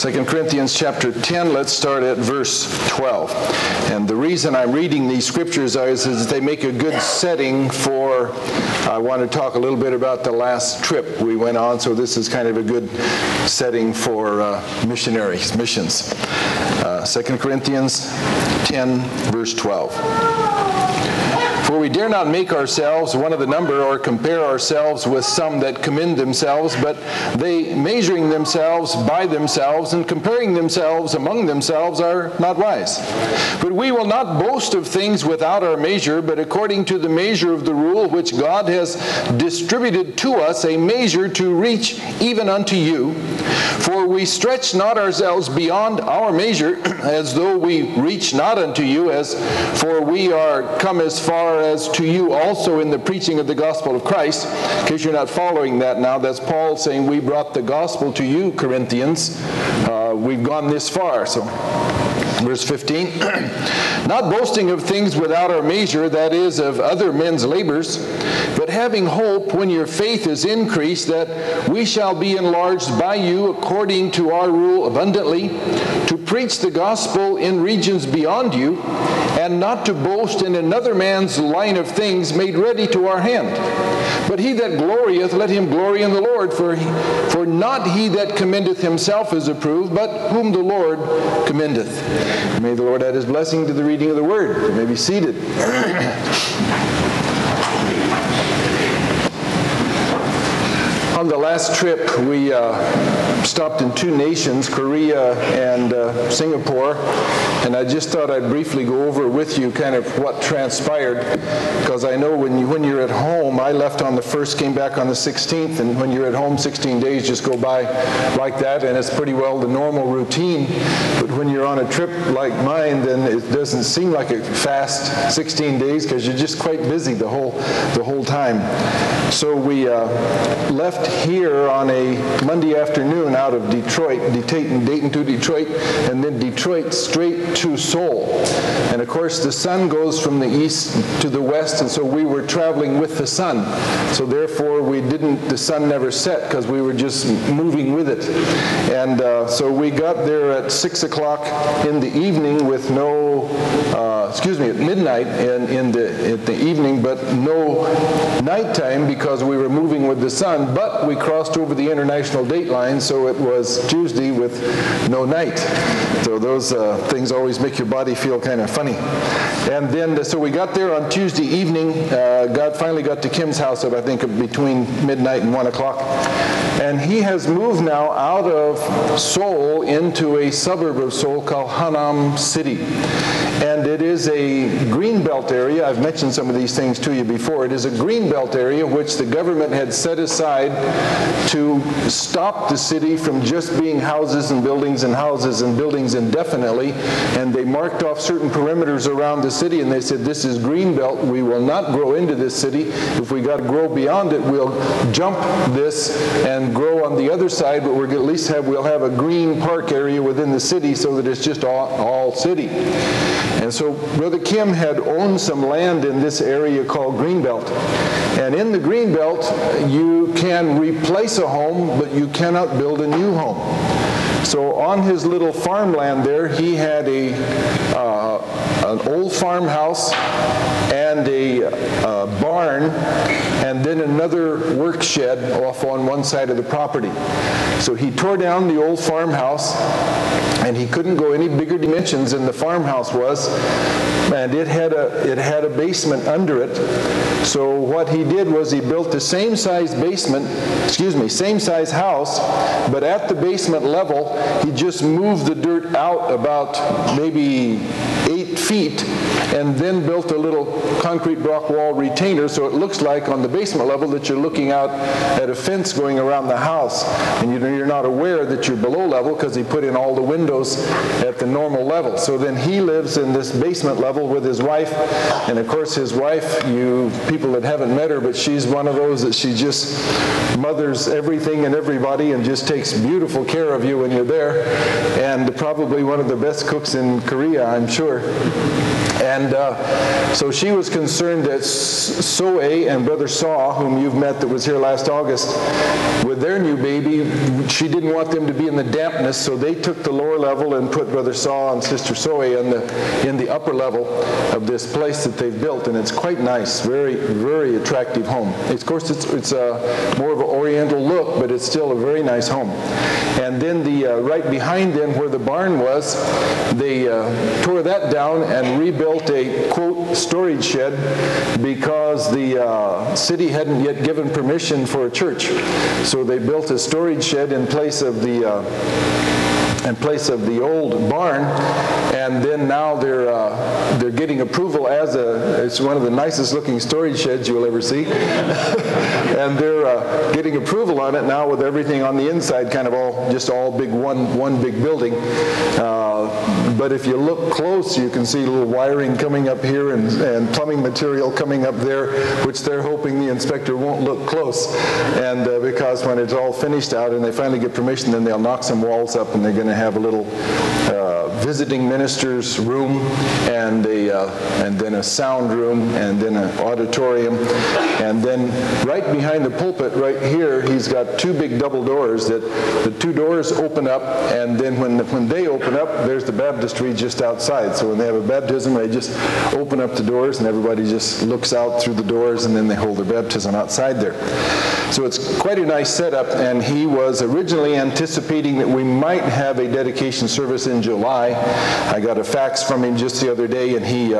2 Corinthians chapter 10, let's start at verse 12. And the reason I'm reading these scriptures is they make a good setting for, I want to talk a little bit about the last trip we went on, so this is kind of a good setting for missions. 2 Corinthians 10, verse 12. For we dare not make ourselves one of the number or compare ourselves with some that commend themselves, but they measuring themselves by themselves and comparing themselves among themselves are not wise. But we will not boast of things without our measure, but according to the measure of the rule which God has distributed to us, a measure to reach even unto you. For we stretch not ourselves beyond our measure, as though we reach not unto you, for we are come as far as to you also in the preaching of the gospel of Christ. In case you're not following that now, that's Paul saying, we brought the gospel to you, Corinthians. We've gone this far. So, verse 15, not boasting of things without our measure, that is, of other men's labors, but having hope when your faith is increased, that we shall be enlarged by you according to our rule abundantly, to preach the gospel in regions beyond you, and not to boast in another man's line of things made ready to our hand. But he that glorieth, let him glory in the Lord, for not he that commendeth himself is approved, but whom the Lord commendeth. May the Lord add his blessing to the reading of the word. You may be seated. On the last trip, we stopped in two nations, Korea and Singapore, and I just thought I'd briefly go over with you kind of what transpired, because I know when you're at home, I left on the 1st, came back on the 16th, and when you're at home, 16 days just go by like that, and it's pretty well the normal routine. But when you're on a trip like mine, then it doesn't seem like a fast 16 days, because you're just quite busy the whole time. So we left here on a Monday afternoon out of Detroit, Dayton to Detroit, and then Detroit straight to Seoul. And of course the sun goes from the east to the west, and so we were traveling with the sun. So therefore the sun never set, because we were just moving with it. And so we got there at 6 o'clock in the evening with at midnight in the evening, but no nighttime, because we were moving with the sun. But we crossed over the international date line, so it was Tuesday with no night. So those things always make your body feel kind of funny. And then, so we got there on Tuesday evening, finally got to Kim's house at, I think, between midnight and 1 o'clock. And he has moved now out of Seoul into a suburb of Seoul called Hanam City. And it is a greenbelt area. I've mentioned some of these things to you before. It is a greenbelt area which the government had set aside to stop the city from just being houses and buildings indefinitely. And they marked off certain perimeters around the city, and they said, this is greenbelt. We will not grow into this city. If we got to grow beyond it, we'll jump this and grow on the other side, but we'll at least we'll have a green park area within the city so that it's just all city. And so Brother Kim had owned some land in this area called Greenbelt. And in the Greenbelt, you can replace a home, but you cannot build a new home. So on his little farmland there, he had an old farmhouse and a barn, and then another work shed off on one side of the property. So he tore down the old farmhouse, and he couldn't go any bigger dimensions than the farmhouse was, and it had a basement under it. So what he did was he built the same size house, but at the basement level, he just moved the dirt out about maybe 8 feet, and then built a little concrete block wall retainer, so it looks like on the basement level that you're looking out at a fence going around the house, and you're not aware that you're below level because he put in all the windows at the normal level. So then he lives in this basement level with his wife, and of course his wife, you people that haven't met her, but she's one of those that she just mothers everything and everybody and just takes beautiful care of you when you're there, and probably one of the best cooks in Korea, I'm sure. And so she was concerned that Zoe and Brother Saw, whom you've met that was here last August, with their new baby, she didn't want them to be in the dampness, so they took the lower level and put Brother Saw and Sister Zoe in the upper level of this place that they've built, and it's quite nice, very, very attractive home. Of course, it's more of an oriental look, but it's still a very nice home. And then right behind them where the barn was, they tore that down and rebuilt a, quote, storage shed because the city hadn't yet given permission for a church. So they built a storage shed in place of the old barn, and then now they're getting approval it's one of the nicest looking storage sheds you'll ever see. And they're getting approval on it now with everything on the inside, kind of all big one big building. But if you look close, you can see a little wiring coming up here and plumbing material coming up there, which they're hoping the inspector won't look close. And because when it's all finished out and they finally get permission, then they'll knock some walls up and they're going to have a little visiting minister's room and then a sound room and then an auditorium. And then right behind the pulpit right here, he's got two big double doors that the two doors open up, and then when they open up, there's the baptistry just outside. So when they have a baptism, they just open up the doors and everybody just looks out through the doors, and then they hold their baptism outside there. So it's quite a nice setup, and he was originally anticipating that we might have a dedication service in July. I got a fax from him just the other day, and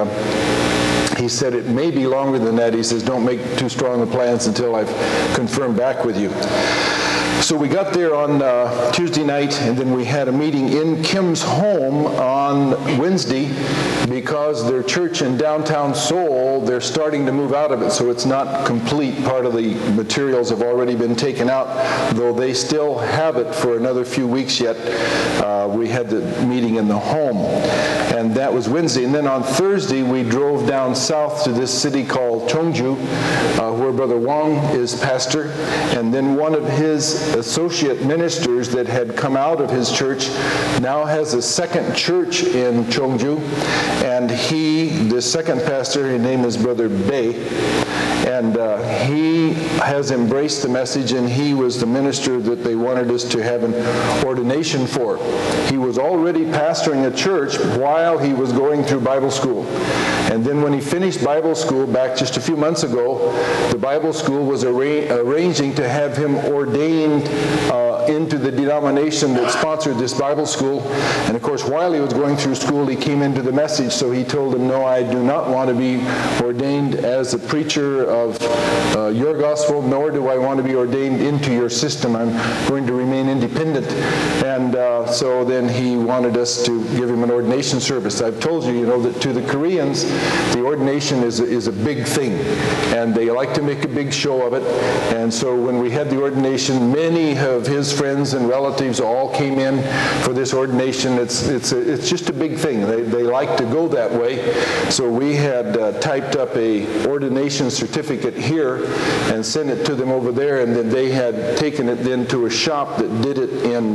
he said it may be longer than that. He says, don't make too strong the plans until I've confirmed back with you. So we got there on Tuesday night, and then we had a meeting in Kim's home on Wednesday because their church in downtown Seoul, they're starting to move out of it, so it's not complete. Part of the materials have already been taken out, though they still have it for another few weeks yet. We had the meeting in the home, and that was Wednesday. And then on Thursday, we drove down south to this city called Cheongju, where Brother Wong is pastor, and then one of his associate ministers that had come out of his church now has a second church in Cheongju, and this second pastor, his name is Brother Bae, and he has embraced the message, and he was the minister that they wanted us to have an ordination for. He was already pastoring a church while he was going through Bible school. And then when he finished Bible school back just a few months ago, the Bible school was arranging to have him ordained into the denomination that sponsored this Bible school. And of course, while he was going through school, he came into the message, so he told him, no, I do not want to be ordained as a preacher of your gospel, nor do I want to be ordained into your system. I'm going to remain independent. And so then he wanted us to give him an ordination service. I've told you, that to the Koreans, the ordination is a big thing, and they like to make a big show of it. And so when we had the ordination, many of his friends and relatives all came in for this ordination. It's just a big thing. They like to go that way. So we had typed up a ordination certificate here and sent it to them over there, and then they had taken it then to a shop that did it in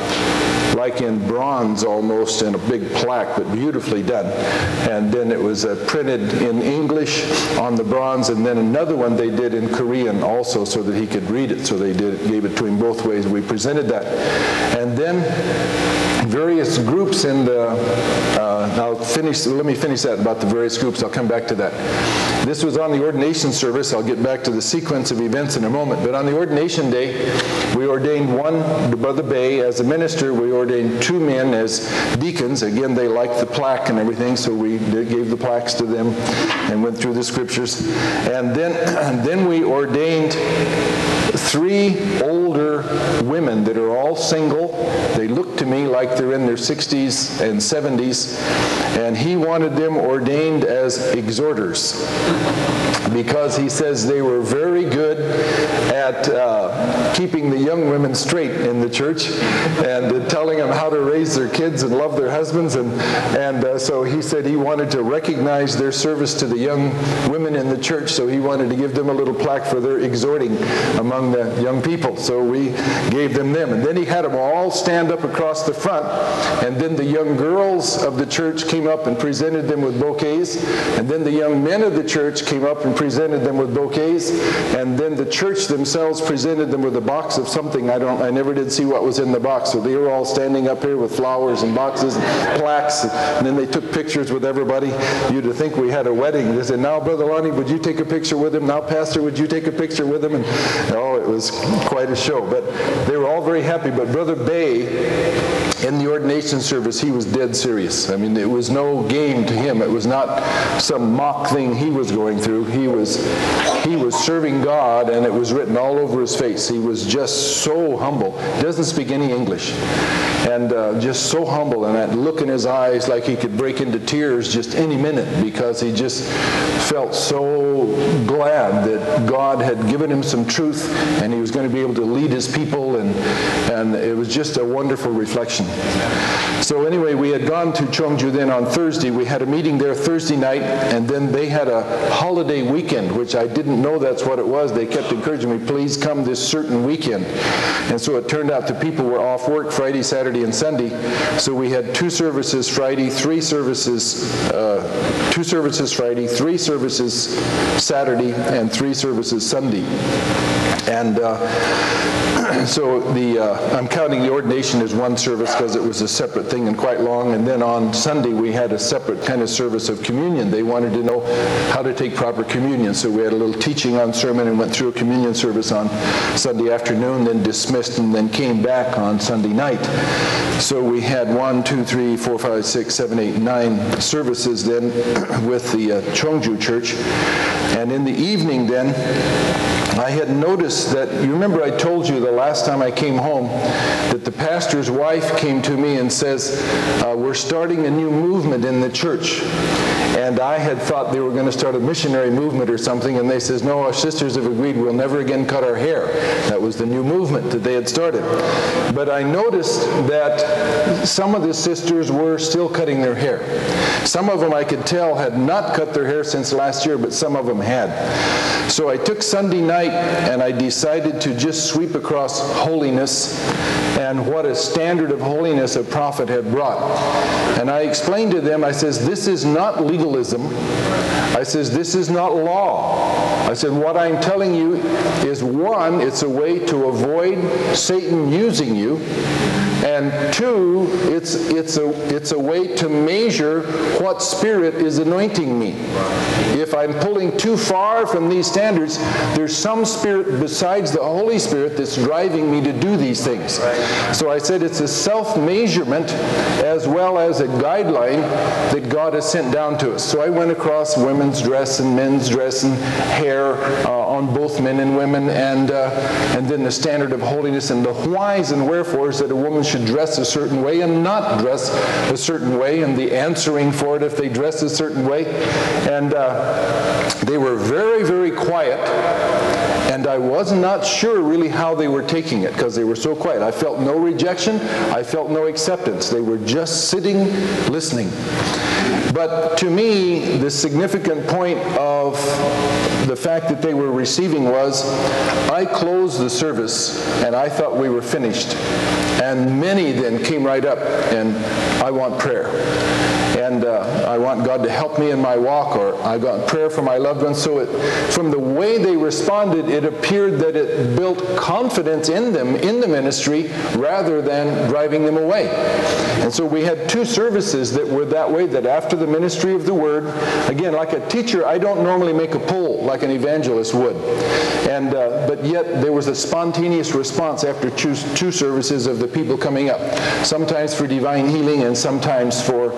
like in bronze almost, in a big plaque, but beautifully done. And then it was printed in English on the bronze, and then another one they did in Korean also so that he could read it. So they gave it to him both ways. We presented that. And then various groups in the, let me finish that about the various groups. I'll come back to that. This was on the ordination service. I'll get back to the sequence of events in a moment. But on the ordination day, we ordained Brother Bae, as a minister. We ordained two men as deacons. Again, they liked the plaque and everything, so we gave the plaques to them and went through the scriptures. And then we ordained three older women that are all single. They look to me like they're in their 60s and 70s, and he wanted them ordained as exhorters because he says they were very good at keeping the young women straight in the church and telling them how to raise their kids and love their husbands, and so he said he wanted to recognize their service to the young women in the church, so he wanted to give them a little plaque for their exhorting among the young people. So we gave them, and then he had them all stand stand up across the front, and then the young girls of the church came up and presented them with bouquets, and then the young men of the church came up and presented them with bouquets, and then the church themselves presented them with a box of something. I never did see what was in the box. So they were all standing up here with flowers and boxes and plaques, and then they took pictures with everybody. You'd think we had a wedding. They said, now, Brother Lonnie, would you take a picture with him? Now, Pastor, would you take a picture with him? And it was quite a show. But they were all very happy. But Brother Bay, in the ordination service, he was dead serious. I mean, it was no game to him. It was not some mock thing he was going through. He was serving God, and it was written all over his face. He was just so humble. Doesn't speak any English. And just so humble, and that look in his eyes like he could break into tears just any minute, because he just felt so glad that God had given him some truth, and he was going to be able to lead his people, and it was just a wonderful reflection. So anyway, we had gone to Cheongju then on Thursday. We had a meeting there Thursday night, and then they had a holiday weekend, which I didn't know that's what it was. They kept encouraging me, please come this certain weekend. And so it turned out the people were off work Friday, Saturday, and Sunday. So we had 2 services Friday, 3 services Friday, 3 services Saturday, and 3 services Sunday. And so I'm counting the ordination as one service because it was a separate thing and quite long. And then on Sunday we had a separate kind of service of communion. They wanted to know how to take proper communion. So we had a little teaching on sermon and went through a communion service on Sunday afternoon, then dismissed, and then came back on Sunday night. So we had 1, 2, 3, 4, 5, 6, 7, 8, 9 services then with the Cheongju Church. And in the evening then, I had noticed that, you remember I told you the last time I came home that the pastor's wife came to me and says, we're starting a new movement in the church. And I had thought they were going to start a missionary movement or something, and they says, no, our sisters have agreed we'll never again cut our hair. That was the new movement that they had started. But I noticed that some of the sisters were still cutting their hair. Some of them I could tell had not cut their hair since last year, but some of them had. So I took Sunday night and I decided to just sweep across holiness and what a standard of holiness a prophet had brought. And I explained to them, I says, this is not legalism. I says, this is not law. I said, what I'm telling you is, 1, it's a way to avoid Satan using you. And 2, it's a way to measure what spirit is anointing me. If I'm pulling too far from these standards, there's some spirit besides the Holy Spirit that's driving me to do these things. So I said it's a self-measurement as well as a guideline that God has sent down to us. So I went across women's dress and men's dress and hair on both men and women, and then the standard of holiness and the whys and wherefores that a woman should dress a certain way and not dress a certain way, and the answering for it if they dress a certain way. And they were very, very quiet, and I was not sure really how they were taking it because they were so quiet. I felt no rejection. I felt no acceptance. They were just sitting, listening. But to me, the significant point of the fact that they were receiving was, I closed the service and I thought we were finished. And many then came right up and, I want prayer. And I want God to help me in my walk, or I got prayer for my loved ones. So from the way they responded, it appeared that it built confidence in them, in the ministry, rather than driving them away. And so we had 2 services that were that way, that after the ministry of the Word, again, like a teacher, I don't normally make a poll like an evangelist would. And but yet there was a spontaneous response after 2 services of the people coming up, sometimes for divine healing and sometimes for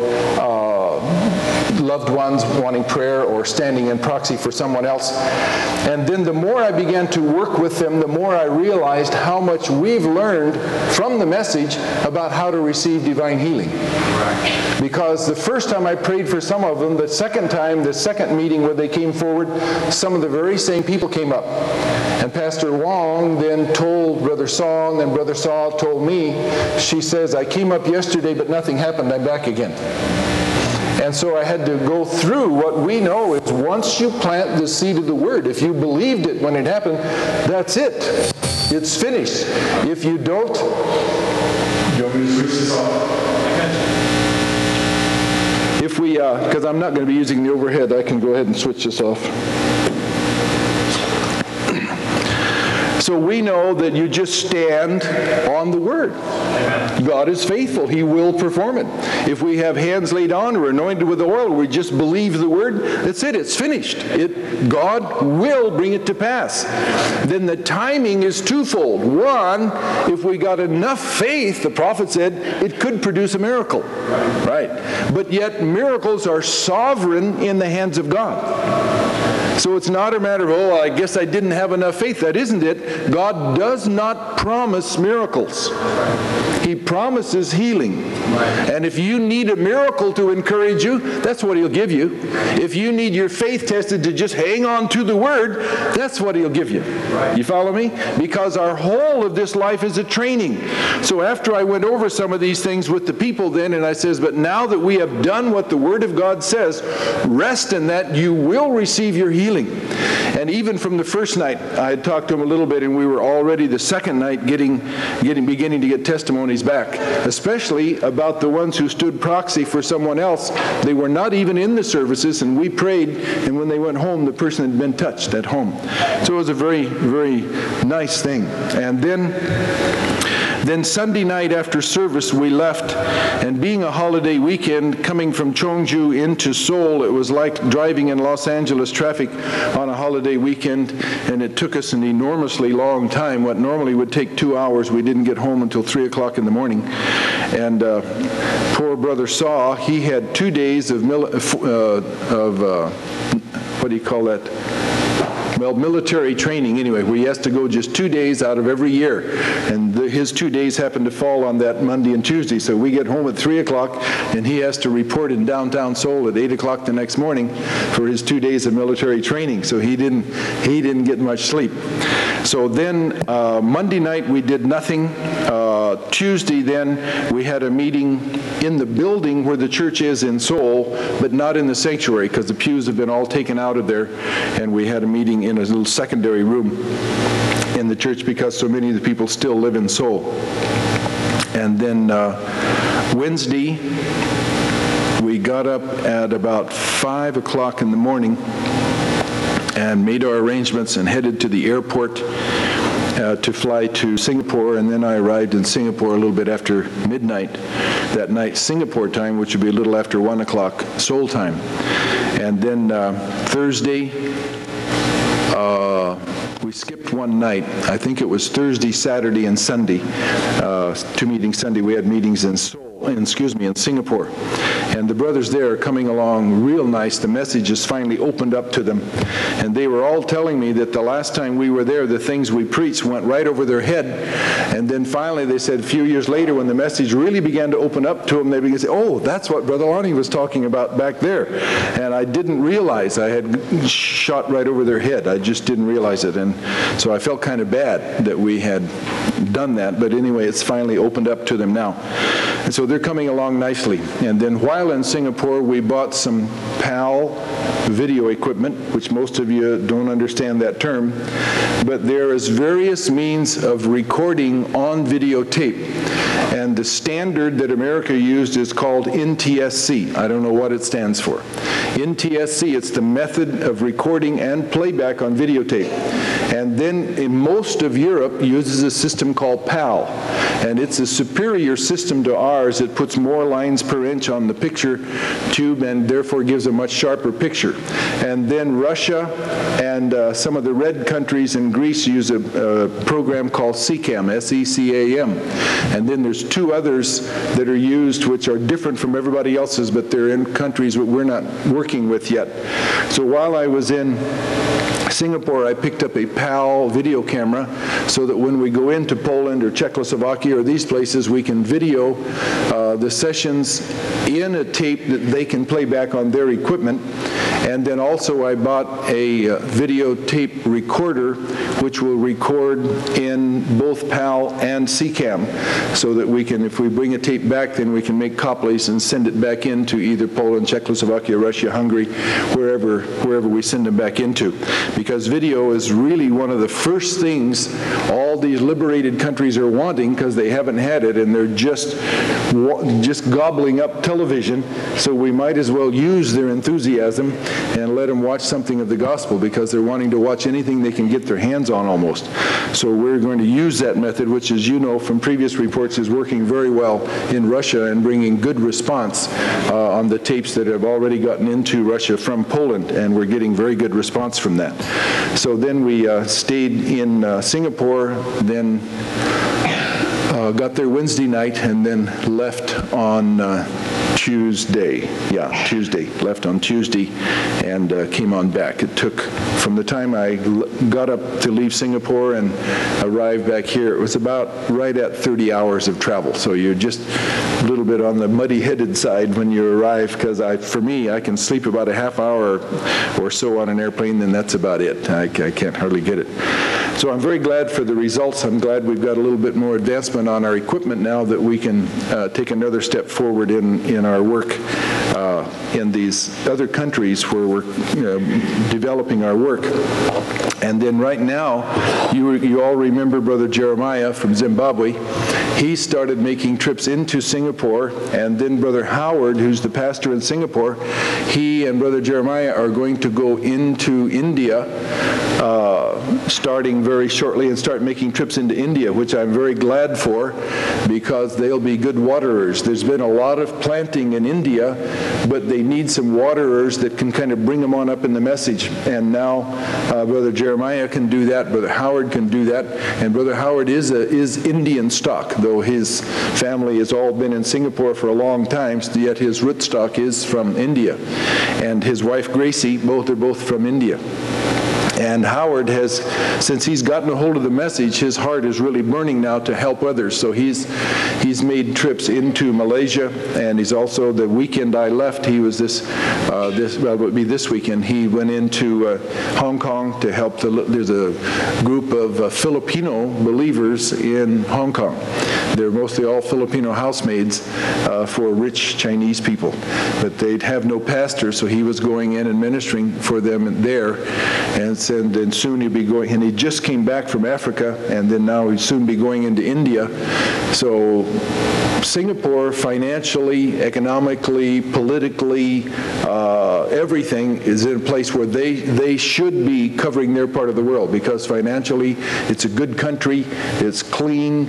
loved ones wanting prayer or standing in proxy for someone else. And then the more I began to work with them, the more I realized how much we've learned from the message about how to receive divine healing. Right. Because the first time I prayed for some of them, the second meeting where they came forward, some of the very same people came up. And Pastor Wong then told Brother Saul, and then Brother Saul told me, she says, I came up yesterday but nothing happened, I'm back again. And so I had to go through what we know is, once you plant the seed of the Word, if you believed it when it happened, that's it. It's finished. If you don't, you want me because I'm not going to be using the overhead, I can go ahead and switch this off. So we know that you just stand on the Word. Amen. God is faithful. He will perform it. If we have hands laid on or anointed with oil, we just believe the Word, that's it. It's finished. God will bring it to pass. Then the timing is twofold. One, if we got enough faith, the prophet said, it could produce a miracle. Right. But yet miracles are sovereign in the hands of God. So it's not a matter of, I guess I didn't have enough faith. That isn't it. God does not promise miracles. He promises healing. And if you need a miracle to encourage you, that's what He'll give you. If you need your faith tested to just hang on to the Word, that's what He'll give you. You follow me? Because our whole of this life is a training. So after I went over some of these things with the people then, and I says, but now that we have done what the Word of God says, rest in that you will receive your healing. And even from the first night, I had talked to them a little bit, and we were already the second night beginning to get testimonies back, especially about the ones who stood proxy for someone else. They were not even in the services, and we prayed, and when they went home, the person had been touched at home. So it was a very, very nice thing. And then Sunday night after service, we left, and being a holiday weekend, coming from Cheongju into Seoul, it was like driving in Los Angeles traffic on a holiday weekend, and it took us an enormously long time. What normally would take 2 hours, we didn't get home until 3 o'clock in the morning. And poor Brother Saw, he had 2 days of what do you call that? Well, military training anyway, where he has to go just 2 days out of every year. And his 2 days happen to fall on that Monday and Tuesday. So we get home at 3 o'clock, and he has to report in downtown Seoul at 8 o'clock the next morning for his 2 days of military training. So he didn't get much sleep. So then Monday night we did nothing. Tuesday then we had a meeting in the building where the church is in Seoul, but not in the sanctuary because the pews have been all taken out of there, and we had a meeting in a little secondary room in the church because so many of the people still live in Seoul. And then Wednesday we got up at about 5 o'clock in the morning and made our arrangements and headed to the airport to fly to Singapore, and then I arrived in Singapore a little bit after midnight that night, Singapore time, which would be a little after 1 o'clock Seoul time. And then Thursday, we skipped one night. I think it was Thursday, Saturday, and Sunday. 2 meetings Sunday. We had meetings in Singapore. And the brothers there are coming along real nice. The message has finally opened up to them. And they were all telling me that the last time we were there, the things we preached went right over their head. And then finally they said a few years later when the message really began to open up to them, they began to say, oh, that's what Brother Lonnie was talking about back there. And I didn't realize I had shot right over their head. I just didn't realize it. And so I felt kind of bad that we had done that. But anyway, it's finally opened up to them now. And so they're coming along nicely. And then while in Singapore, we bought some PAL video equipment, which most of you don't understand that term, but there is various means of recording on videotape. And the standard that America used is called NTSC. I don't know what it stands for. NTSC, it's the method of recording and playback on videotape. And then in most of Europe uses a system called PAL. And it's a superior system to ours. It puts more lines per inch on the picture tube and therefore gives a much sharper picture. And then Russia and some of the red countries in Greece use a program called SECAM, S-E-C-A-M. And then there's 2 others that are used which are different from everybody else's, but they're in countries that we're not working with yet. So while I was in Singapore, I picked up a PAL video camera so that when we go into Poland or Czechoslovakia or these places, we can video the sessions in a tape that they can play back on their equipment. And then also I bought a videotape recorder which will record in both PAL and SECAM so that we can, if we bring a tape back, then we can make copies and send it back into either Poland, Czechoslovakia, Russia, Hungary, wherever we send them back into. because video is really one of the first things all these liberated countries are wanting, because they haven't had it, and they're just gobbling up television. So we might as well use their enthusiasm and let them watch something of the gospel, because they're wanting to watch anything they can get their hands on almost. So we're going to use that method, which, as you know from previous reports, is working very well in Russia and bringing good response on the tapes that have already gotten into Russia from Poland, and we're getting very good response from that. So then we stayed in Singapore, then got there Wednesday night, and then left on Tuesday. Tuesday. Left on Tuesday and came on back. It took, from the time I got up to leave Singapore and arrived back here, it was about right at 30 hours of travel. So you're just a little bit on the muddy-headed side when you arrive, because for me, I can sleep about a half hour or so on an airplane, then that's about it. I can't hardly get it. So I'm very glad for the results. I'm glad we've got a little bit more advancement on our equipment now, that we can take another step forward in our work in these other countries where we're developing our work. And then right now, you all remember Brother Jeremiah from Zimbabwe. He started making trips into Singapore, and then Brother Howard, who's the pastor in Singapore, he and Brother Jeremiah are going to go into India starting very shortly, and start making trips into India, which I'm very glad for, because they'll be good waterers. There's been a lot of planting in India, but they need some waterers that can kind of bring them on up in the message. And now Brother Jeremiah can do that, Brother Howard can do that, and Brother Howard is Indian stock, though his family has all been in Singapore for a long time, yet his root stock is from India. And his wife Gracie, are both from India. And Howard has, since he's gotten a hold of the message, his heart is really burning now to help others. So he's made trips into Malaysia, and he's also, the weekend I left, he was this weekend, he went into Hong Kong to help, there's a group of Filipino believers in Hong Kong. They're mostly all Filipino housemaids for rich Chinese people. But they'd have no pastor, so he was going in and ministering for them there. And soon he'd be going, and he just came back from Africa, and then now he'd soon be going into India. So Singapore, financially, economically, politically, everything is in a place where they should be covering their part of the world, because financially it's a good country, it's clean,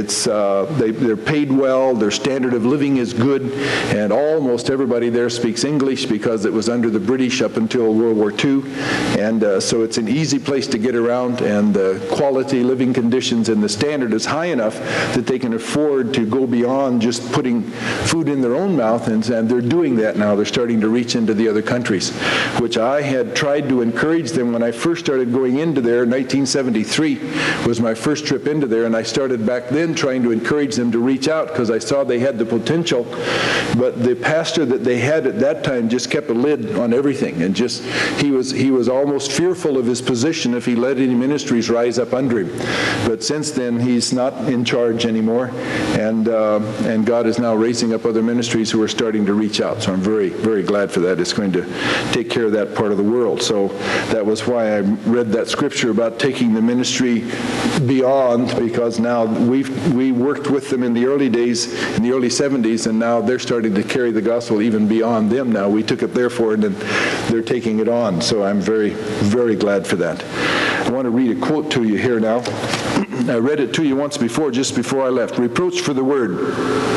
they're paid well, their standard of living is good, and almost everybody there speaks English, because it was under the British up until World War II, and so it's an easy place to get around, and the quality living conditions and the standard is high enough that they can afford to go beyond just putting food in their own mouth, and they're doing that now. They're starting to reach into the other countries, which I had tried to encourage them when I first started going into there. 1973 was my first trip into there, and I started back then trying to encourage them to reach out, because I saw they had the potential, but the pastor that they had at that time just kept a lid on everything, and just he was almost fearful of his position if he let any ministries rise up under him. But since then, he's not in charge anymore, and God is now raising up other ministries who are starting to reach out. So I'm very, very glad for that. It's going to take care of that part of the world. So that was why I read that scripture about taking the ministry beyond, because now we worked with them in the early days, in the early 70s, and now they're starting to carry the gospel even beyond them now. We took it there for it, and they're taking it on. So I'm very, very glad for that. I want to read a quote to you here now. I read it to you once before, just before I left. Reproach for the word.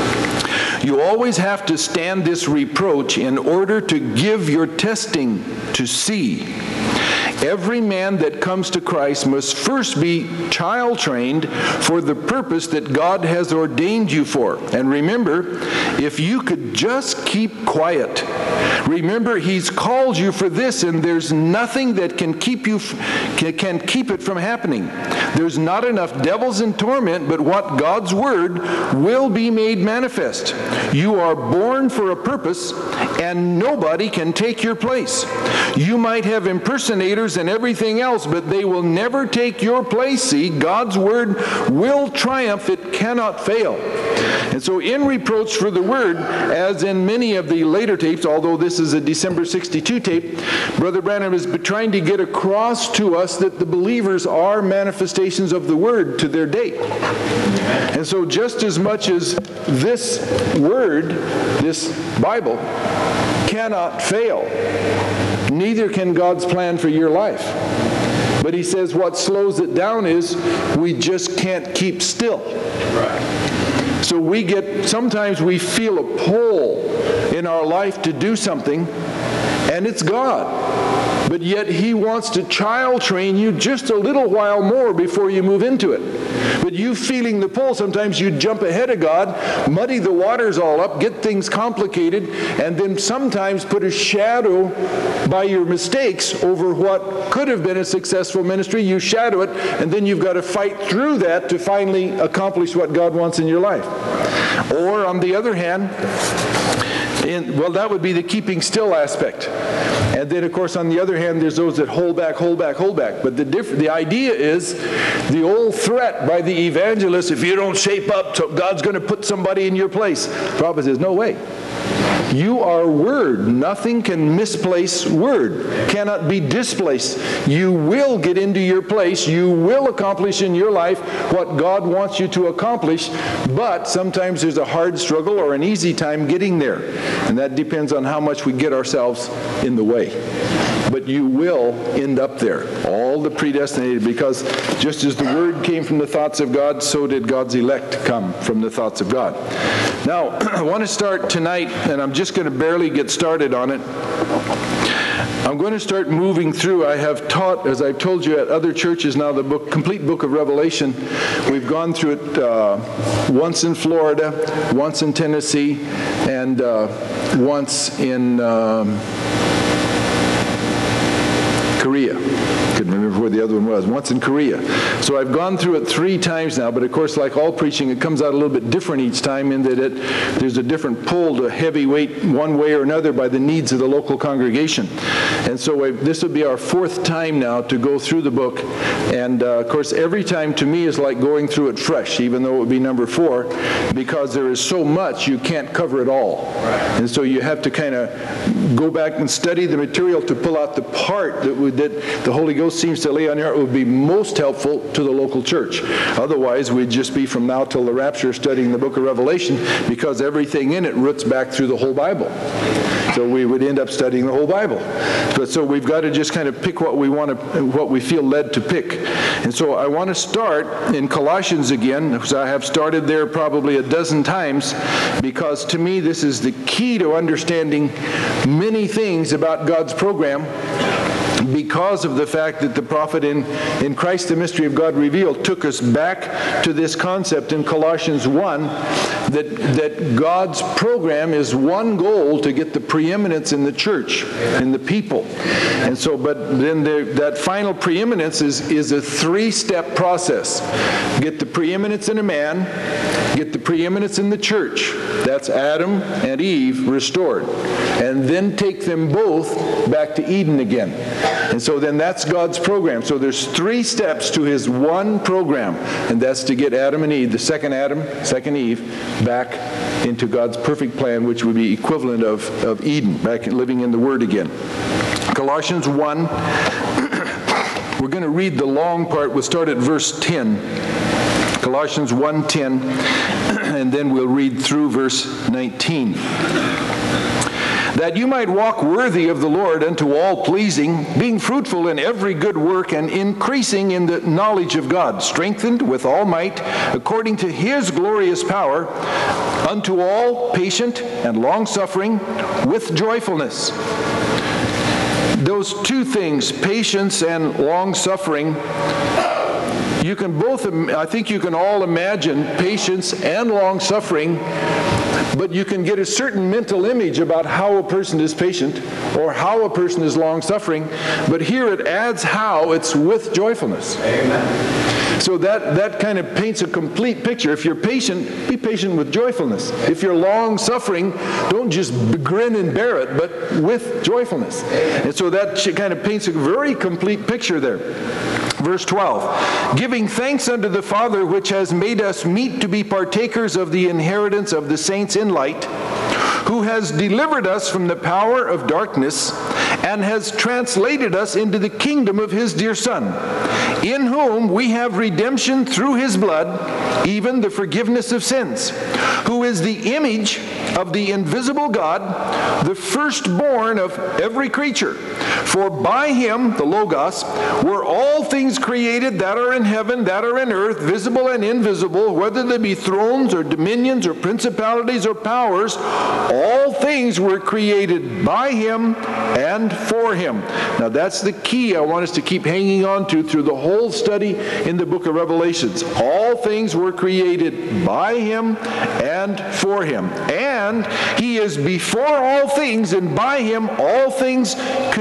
You always have to stand this reproach in order to give your testing to see. Every man that comes to Christ must first be child-trained for the purpose that God has ordained you for. And remember, if you could just keep quiet. Remember, He's called you for this, and there's nothing that can keep it from happening. There's not enough devils in torment, but what God's Word will be made manifest. You are born for a purpose, and nobody can take your place. You might have impersonators leaders and everything else, but they will never take your place. See, God's word will triumph. It cannot fail. And so in Reproach for the Word, as in many of the later tapes, although this is a December 62 tape, Brother Branham is trying to get across to us that the believers are manifestations of the Word to their date. And so just as much as this Word, this Bible, cannot fail, neither can God's plan for your life. But he says what slows it down is we just can't keep still. Right. So sometimes we feel a pull in our life to do something, and it's God. But yet he wants to child train you just a little while more before you move into it. But you feeling the pull, sometimes you jump ahead of God, muddy the waters all up, get things complicated, and then sometimes put a shadow by your mistakes over what could have been a successful ministry. You shadow it, and then you've got to fight through that to finally accomplish what God wants in your life. Or on the other hand, that would be the keeping still aspect. And then, of course, on the other hand, there's those that hold back, hold back, hold back. But the idea is the old threat by the evangelist, if you don't shape up, so God's going to put somebody in your place. The prophet says, no way. You are Word. Nothing can misplace Word. Cannot be displaced. You will get into your place. You will accomplish in your life what God wants you to accomplish. But sometimes there's a hard struggle or an easy time getting there. And that depends on how much we get ourselves in the way. But you will end up there. All the predestinated, because just as the Word came from the thoughts of God, so did God's elect come from the thoughts of God. Now, I want to start tonight, and I'm just going to barely get started on it. I'm going to start moving through. I have taught, as I've told you, at other churches now, the complete book of Revelation. We've gone through it once in Florida, once in Tennessee, and once in Korea. Couldn't remember where the other one was. Once in Korea. So I've gone through it 3 times now, but of course, like all preaching, it comes out a little bit different each time in that there's a different pull to heavyweight one way or another by the needs of the local congregation. And so this would be our 4th time now to go through the book. And of course, every time to me is like going through it fresh, even though it would be number 4, because there is so much you can't cover it all. And so you have to kind of go back and study the material to pull out the part that the Holy Ghost seems to lay on your heart would be most helpful to the local church. Otherwise, we'd just be from now till the rapture studying the book of Revelation, because everything in it roots back through the whole Bible. So we would end up studying the whole Bible. So we've got to just kind of pick what we feel led to pick. And so I want to start in Colossians again, because I have started there probably a dozen times, because to me this is the key to understanding many things about God's program, because of the fact that the prophet in Christ the Mystery of God Revealed took us back to this concept in Colossians 1 that God's program is one goal to get the preeminence in the church, in the people. And so, but then that final preeminence is a 3-step process. Get the preeminence in a man, get the preeminence in the church. That's Adam and Eve restored. And then take them both back to Eden again. And so then that's God's program. So there's 3 steps to his one program, and that's to get Adam and Eve, the second Adam, second Eve, back into God's perfect plan, which would be equivalent of Eden, back living in the Word again. Colossians 1, we're going to read the long part. We'll start at verse 10. Colossians 1:10, and then we'll read through verse 19. That you might walk worthy of the Lord unto all pleasing, being fruitful in every good work and increasing in the knowledge of God, strengthened with all might, according to his glorious power, unto all patient and long-suffering with joyfulness. Those 2 things, patience and long-suffering, you can both, I think you can all imagine patience and long-suffering, but you can get a certain mental image about how a person is patient or how a person is long-suffering. But here it adds how it's with joyfulness. Amen. So that kind of paints a complete picture. If you're patient, be patient with joyfulness. If you're long-suffering, don't just grin and bear it, but with joyfulness. And so that kind of paints a very complete picture there. Verse 12, giving thanks unto the Father which has made us meet to be partakers of the inheritance of the saints in light, who has delivered us from the power of darkness and has translated us into the kingdom of his dear Son, in whom we have redemption through his blood, even the forgiveness of sins, who is the image of the invisible God, the firstborn of every creature. For by him, the Logos, were all things created that are in heaven, that are in earth, visible and invisible, whether they be thrones or dominions or principalities or powers, all things were created by him and for him. Now that's the key I want us to keep hanging on to through the whole study in the book of Revelations. All things were created by him and for him. And he is before all things, and by him all things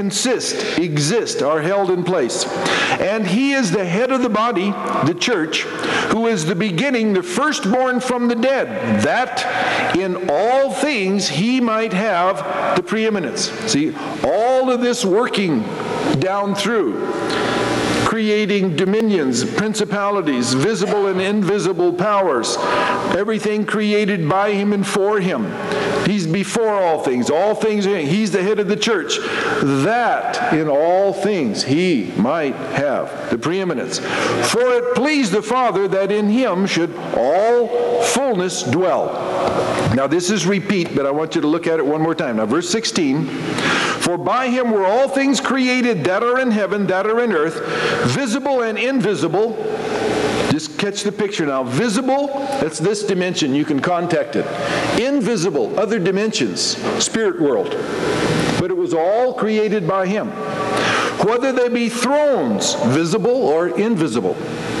exist, are held in place. And he is the head of the body, the church, who is the beginning, the firstborn from the dead, that in all things he might have the preeminence. See, all of this working down through, creating dominions, principalities, visible and invisible powers, everything created by him and for him. He's before all things. All things, he's the head of the church, that in all things he might have the preeminence. For it pleased the Father that in him should all fullness dwell. Now this is repeat, but I want you to look at it one more time. Now verse 16, for by him were all things created that are in heaven, that are in earth, visible and invisible. Just catch the picture now. Visible, that's this dimension. You can contact it. Invisible, other dimensions, spirit world. But it was all created by him. Whether they be thrones, visible or invisible.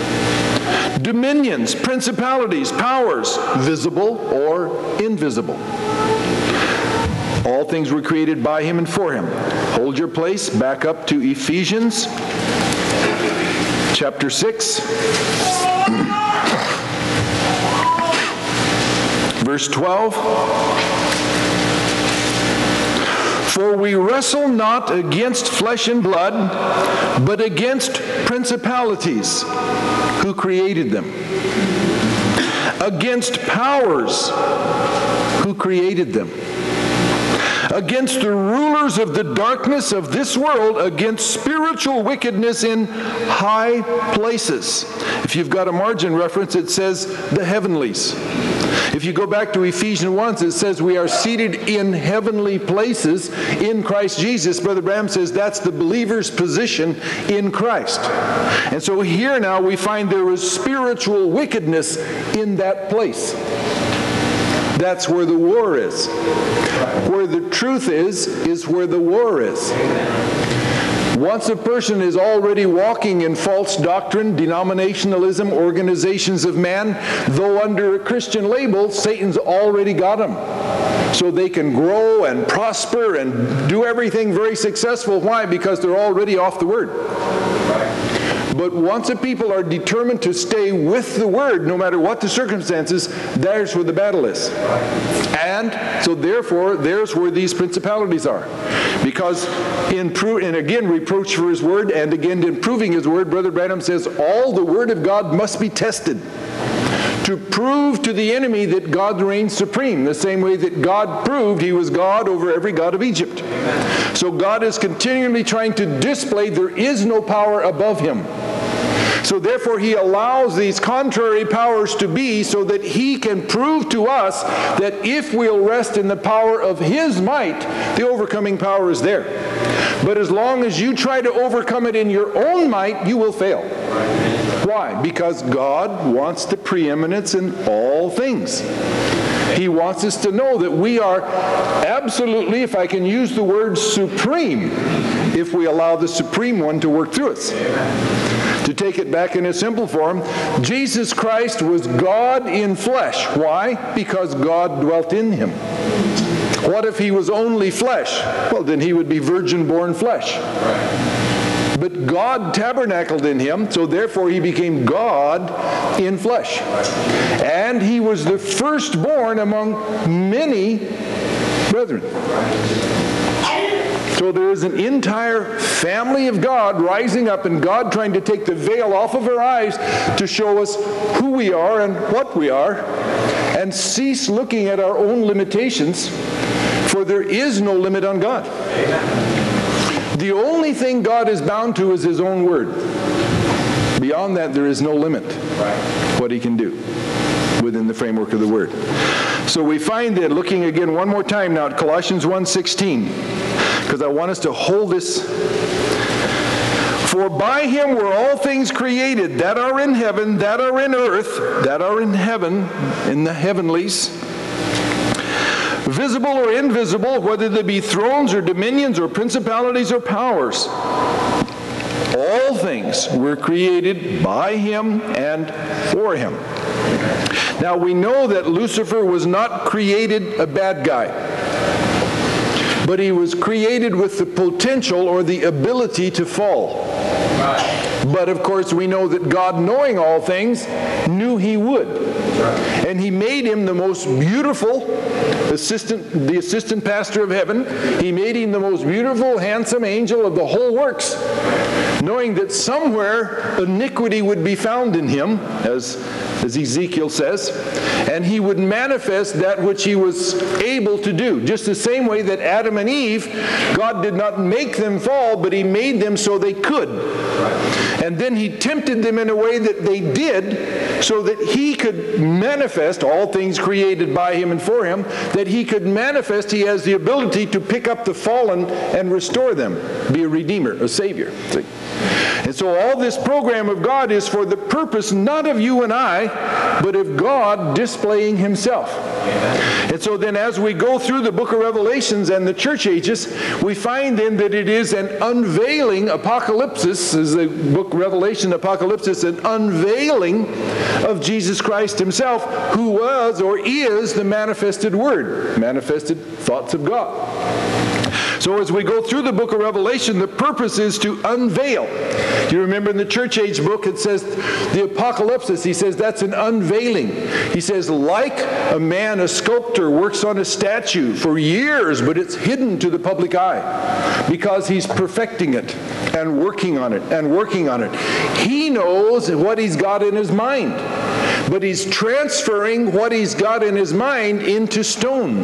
Dominions, principalities, powers, visible or invisible. All things were created by him and for him. Hold your place. Back up to Ephesians chapter 6. Verse 12. For we wrestle not against flesh and blood, but against principalities, who created them. Against powers, who created them. Against the rulers of the darkness of this world, against spiritual wickedness in high places. If you've got a margin reference, it says the heavenlies. If you go back to Ephesians 1, it says we are seated in heavenly places in Christ Jesus. Brother Branham says that's the believer's position in Christ. And so here now we find there is spiritual wickedness in that place. That's where the war is. Where the truth is where the war is. Once a person is already walking in false doctrine, denominationalism, organizations of man, though under a Christian label, Satan's already got them. So they can grow and prosper and do everything very successful. Why? Because they're already off the Word. But once a people are determined to stay with the Word, no matter what the circumstances, there's where the battle is. And so therefore, there's where these principalities are. Because and again, reproach for His Word, and again, in proving His Word, Brother Branham says, all the Word of God must be tested to prove to the enemy that God reigns supreme, the same way that God proved He was God over every god of Egypt. So God is continually trying to display there is no power above Him. So therefore He allows these contrary powers to be so that He can prove to us that if we'll rest in the power of His might, the overcoming power is there. But as long as you try to overcome it in your own might, you will fail. Why? Because God wants the preeminence in all things. He wants us to know that we are absolutely, if I can use the word, supreme, if we allow the Supreme One to work through us. To take it back in a simple form, Jesus Christ was God in flesh. Why? Because God dwelt in Him. What if He was only flesh? Well, then He would be virgin-born flesh. But but God tabernacled in him, so therefore he became God in flesh. And he was the firstborn among many brethren. So there is an entire family of God rising up, and God trying to take the veil off of our eyes to show us who we are and what we are, and cease looking at our own limitations, for there is no limit on God. The only thing God is bound to is His own word. Beyond that, there is no limit what He can do within the framework of the word. So we find that, looking again one more time now at Colossians 1:16, because I want us to hold this. For by him were all things created, that are in heaven, that are in earth, that are in heaven, in the heavenlies, visible or invisible, whether they be thrones or dominions or principalities or powers. All things were created by him and for him. Now we know that Lucifer was not created a bad guy, but he was created with the potential or the ability to fall. But of course we know that God, knowing all things, knew he would. And he made him the most beautiful the assistant pastor of heaven. He made him the most beautiful, handsome angel of the whole works, knowing that somewhere iniquity would be found in him, as Ezekiel says, and he would manifest that which he was able to do. Just the same way that Adam and Eve, God did not make them fall, but he made them so they could. And then he tempted them in a way that they did, so that he could manifest all things created by him and for him, that he could manifest, he has the ability to pick up the fallen and restore them, be a redeemer, a savior. See? And so all this program of God is for the purpose not of you and I, but of God displaying himself. Amen. And so then as we go through the book of Revelations and the church ages, we find then that it is an unveiling, apocalypsis, is the book Revelation, apocalypsis, an unveiling of Jesus Christ himself, who was or is the manifested word, manifested thoughts of God. So as we go through the book of Revelation, the purpose is to unveil. You remember in the church age book, it says the apocalypse, he says that's an unveiling. He says, like a man, a sculptor, works on a statue for years, but it's hidden to the public eye because he's perfecting it and working on it and working on it. He knows what he's got in his mind, but he's transferring what he's got in his mind into stone.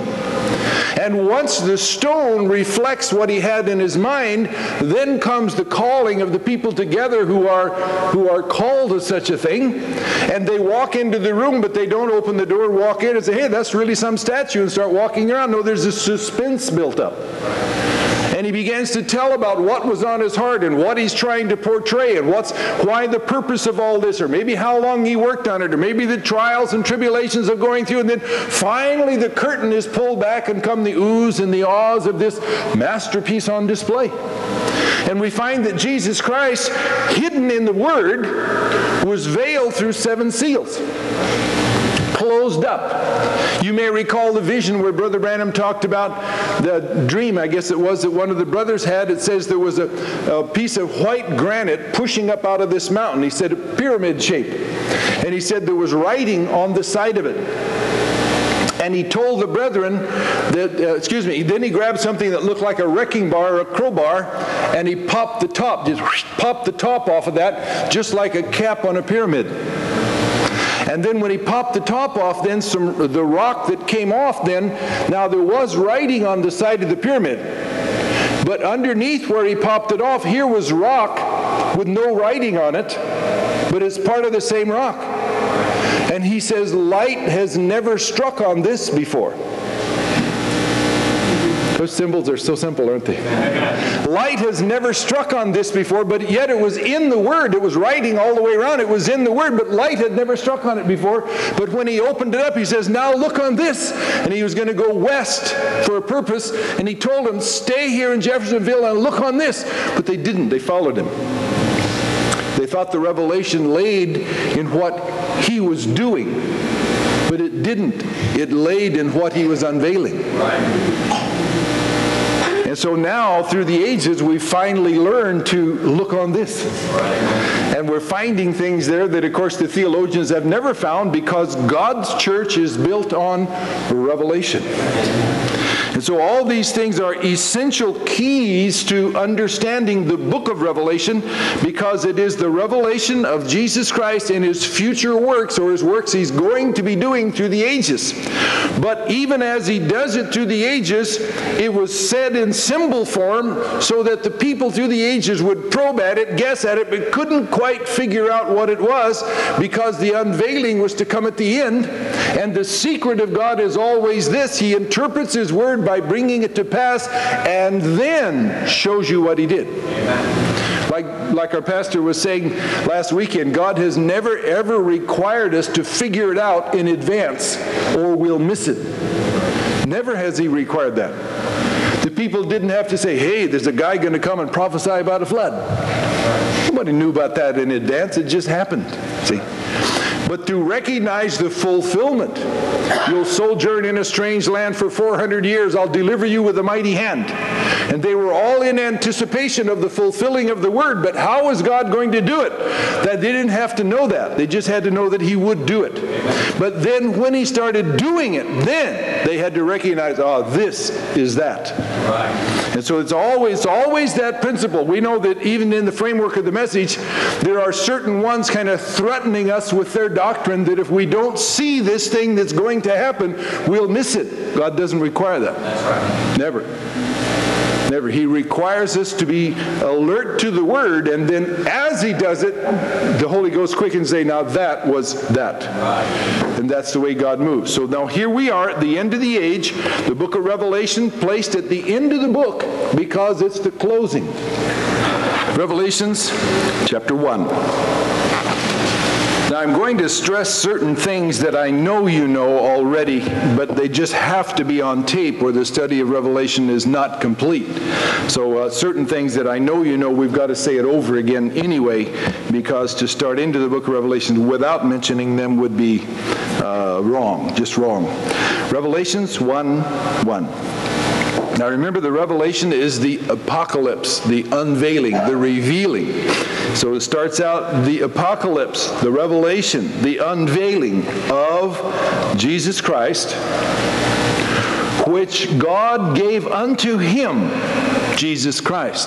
And once the stone reflects what he had in his mind, then comes the calling of the people together who are called to such a thing. And they walk into the room, but they don't open the door, walk in and say, hey, that's really some statue, and start walking around. No, there's a suspense built up. And he begins to tell about what was on his heart and what he's trying to portray and why the purpose of all this, or maybe how long he worked on it, or maybe the trials and tribulations of going through. And then finally the curtain is pulled back and come the oohs and the ahs of this masterpiece on display. And we find that Jesus Christ, hidden in the Word, was veiled through 7 seals. Closed up. You may recall the vision where Brother Branham talked about the dream, I guess it was, that one of the brothers had. It says there was a piece of white granite pushing up out of this mountain. He said a pyramid shape. And he said there was writing on the side of it. And he told the brethren that, then he grabbed something that looked like a wrecking bar or a crowbar, and he popped the top, just popped the top off of that, just like a cap on a pyramid. And then when he popped the top off, then the rock that came off then, now there was writing on the side of the pyramid. But underneath where he popped it off, here was rock with no writing on it, but it's part of the same rock. And he says, light has never struck on this before. Those symbols are so simple, aren't they? Light has never struck on this before, but yet it was in the Word. It was writing all the way around. It was in the Word, but light had never struck on it before. But when he opened it up, he says, now look on this. And he was going to go west for a purpose, and he told them, stay here in Jeffersonville and look on this. But they didn't. They followed him. They thought the revelation laid in what he was doing, but it didn't. It laid in what he was unveiling. And And so now, through the ages, we finally learned to look on this. And we're finding things there that, of course, the theologians have never found, because God's church is built on revelation. And so all these things are essential keys to understanding the book of Revelation, because it is the revelation of Jesus Christ in his future works, or his works he's going to be doing through the ages. But even as he does it through the ages, it was said in symbol form so that the people through the ages would probe at it, guess at it, but couldn't quite figure out what it was, because the unveiling was to come at the end. And the secret of God is always this: he interprets his word by bringing it to pass, and then shows you what he did. Like our pastor was saying last weekend, God has never ever required us to figure it out in advance, or we'll miss it. Never has he required that. The people didn't have to say, hey, there's a guy going to come and prophesy about a flood. Nobody knew about that in advance. It just happened. See? But to recognize the fulfillment. You'll sojourn in a strange land for 400 years. I'll deliver you with a mighty hand. And they were all in anticipation of the fulfilling of the word. But how was God going to do it? That they didn't have to know that. They just had to know that he would do it. But then when he started doing it, then they had to recognize, this is that. Right. And so it's always that principle. We know that even in the framework of the message, there are certain ones kind of threatening us with their doctrine that if we don't see this thing that's going to happen, we'll miss it. God doesn't require that. That's right. Never. He requires us to be alert to the word, and then as he does it, the Holy Ghost quickens and say, now that was that. Right. And that's the way God moves. So now here we are at the end of the age, the book of Revelation placed at the end of the book because it's the closing. Revelations chapter 1. Now I'm going to stress certain things that I know you know already, but they just have to be on tape or the study of Revelation is not complete. So certain things that I know you know, we've got to say it over again anyway, because to start into the book of Revelation without mentioning them would be wrong, just wrong. Revelations 1:1. Now remember, the revelation is the apocalypse, the unveiling, the revealing. So it starts out the apocalypse, the revelation, the unveiling of Jesus Christ, which God gave unto him, Jesus Christ,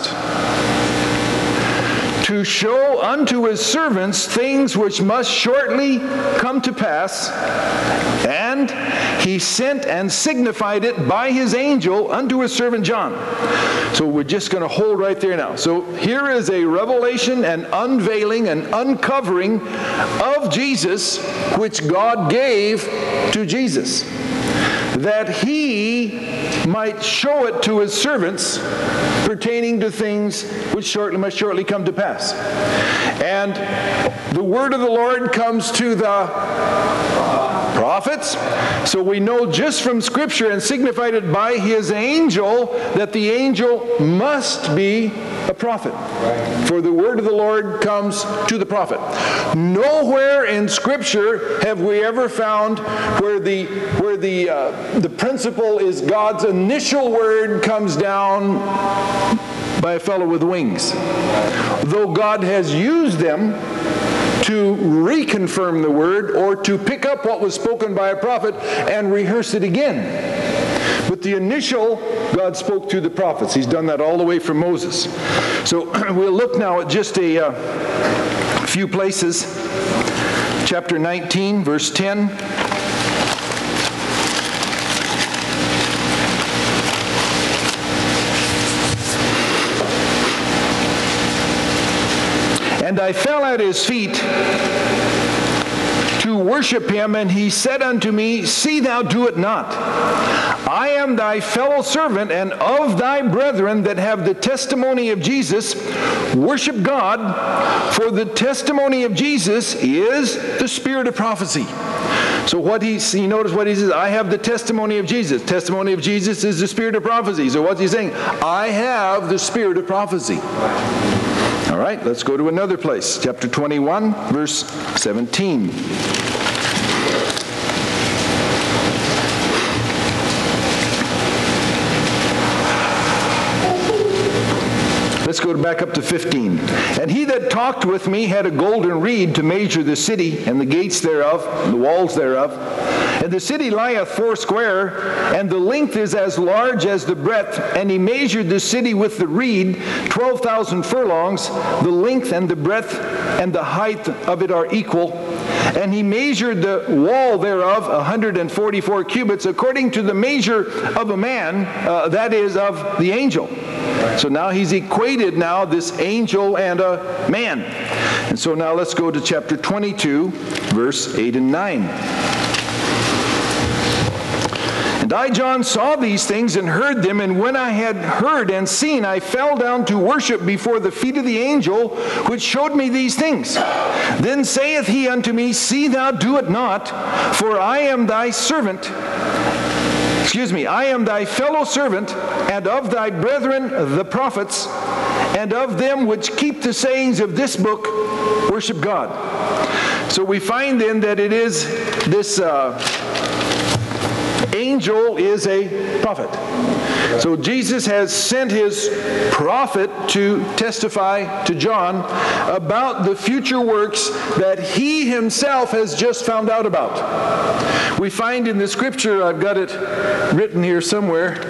to show unto his servants things which must shortly come to pass. And he sent and signified it by his angel unto his servant John. So we're just going to hold right there now. So here is a revelation and unveiling and uncovering of Jesus, which God gave to Jesus, that he might show it to his servants pertaining to things which must shortly come to pass. And the word of the Lord comes to the prophets. So we know just from Scripture, and signified it by his angel, that the angel must be a prophet. For the word of the Lord comes to the prophet. Nowhere in Scripture have we ever found where the principle is God's initial word comes down by a fellow with wings. Though God has used them to reconfirm the word or to pick up what was spoken by a prophet and rehearse it again. But the initial, God spoke through the prophets. He's done that all the way from Moses. So we'll look now at just a few places. Chapter 19, verse 10. And I fell at his feet to worship him, and he said unto me, See thou do it not. I am thy fellow servant and of thy brethren that have the testimony of Jesus. Worship God, for the testimony of Jesus is the spirit of prophecy. So notice what he says, I have the testimony of Jesus. Testimony of Jesus is the spirit of prophecy. So what's he saying? I have the spirit of prophecy. All right, let's go to another place. Chapter 21, verse 17. let's go back up to 15. And he that talked with me had a golden reed to measure the city and the gates thereof, and the walls thereof. And the city lieth foursquare, and the length is as large as the breadth. And he measured the city with the reed, 12,000 furlongs. The length and the breadth and the height of it are equal. And he measured the wall thereof 144 cubits, according to the measure of a man, that is, of the angel. So now he's equated now this angel and a man. And so now let's go to chapter 22, verse 8 and 9. And I, John, saw these things and heard them, and when I had heard and seen, I fell down to worship before the feet of the angel which showed me these things. Then saith he unto me, See thou do it not, for I am thy servant. I am thy fellow servant, and of thy brethren the prophets, and of them which keep the sayings of this book, worship God. So we find then that it is this angel is a prophet. So Jesus has sent his prophet to testify to John about the future works that he himself has just found out about. We find in the scripture, I've got it written here somewhere.